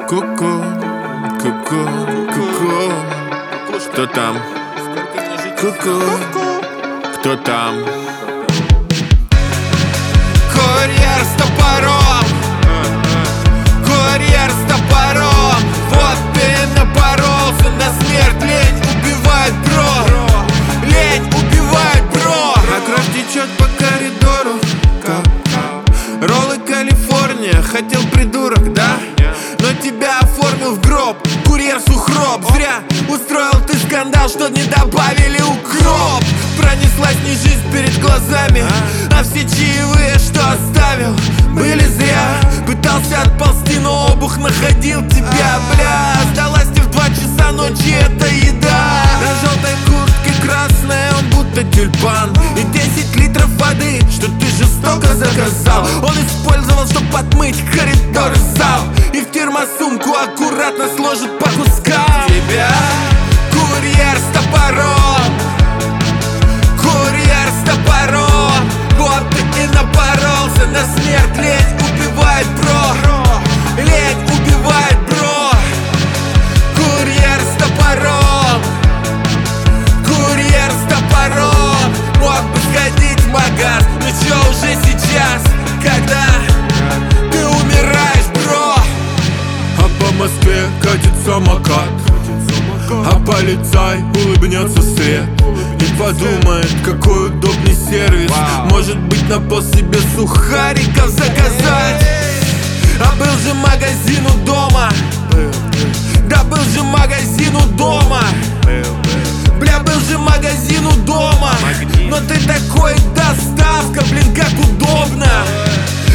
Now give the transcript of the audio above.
Ку-ку, ку-ку, ку-ку. Кто там? Ку-ку, кто там? Курьер с топором, курьер с топором. Вот ты напоролся на смерть. Лень убивает, бро. Лень убивает, бро. А кровь течет по коридору. Роллы Калифорния, хотел придурок, да? Но тебя оформил в гроб курьер Сухроб. Зря устроил ты скандал, что не добавили укроп. Пронеслась не жизнь перед глазами, а все чаевые, что оставил, были зря. Пытался отползти, но обух находил тебя, бля. Сдалась тебе в 2 часа ночи, это еда. На желтой куртке красная, он будто тюльпан. И 10 литров воды, что ты жестоко заказал, он использовал, чтоб отмыть коридор и зал. И в термосумку аккуратно сложит по кускам. Тебя курьер с топором, курьер с топором. Вот ты и напоролся на смерть. Лень убивает, бро. Лень убивает, бро. Курьер с топором, курьер с топором. Мог бы сходить в магаз, но чё уже сейчас, когда ты умираешь, бро. А по Москве катит самокат, а полицай улыбнется вслед и подумает, какой удобный сервис. Может быть, на пост себе сухариков заказать. А был же магазин у дома, да был же магазин у дома. Бля, был же магазин у дома. Но ты такой, доставка, блин, как удобно.